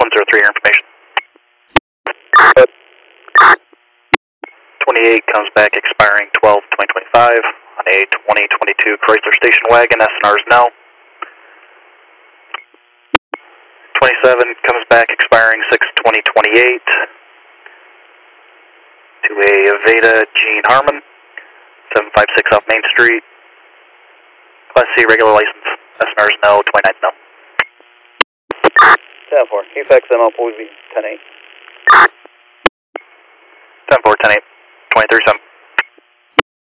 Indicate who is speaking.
Speaker 1: 103, your information. 28 comes back expiring 12/2025 on a 2022 Chrysler station wagon, SNR's no. 27 comes back expiring 6/2028 to a Aveda Gene Harmon, 756 off Main Street. Class C regular license, SNR's no, 29's no.
Speaker 2: 10-4, QFX ML, please be 10-8.